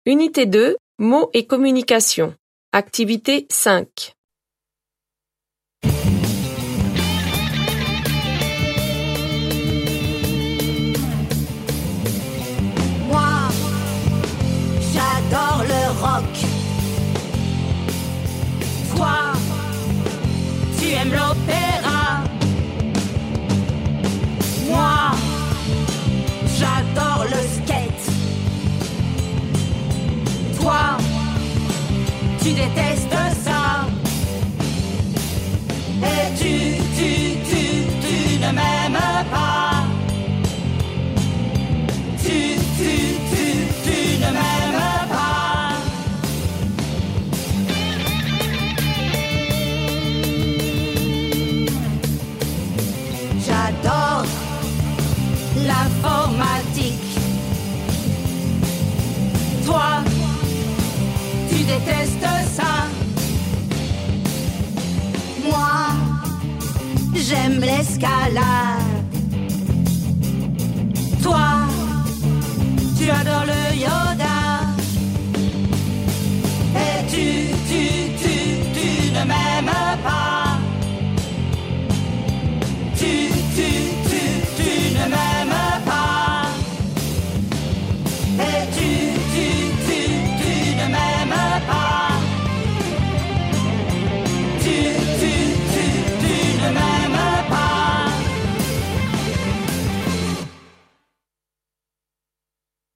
Unité 2, mots et communication. Activité 5. Moi, j'adore le rock. Toi, tu aimes l'opéra. Moi, j'adore le skate. Toi, tu détestes ça. Et tu ne m'aimes pas. Tu ne m'aimes pas. J'adore l'informatique. Toi, tu détestes ça. Moi, j'aime l'escalade.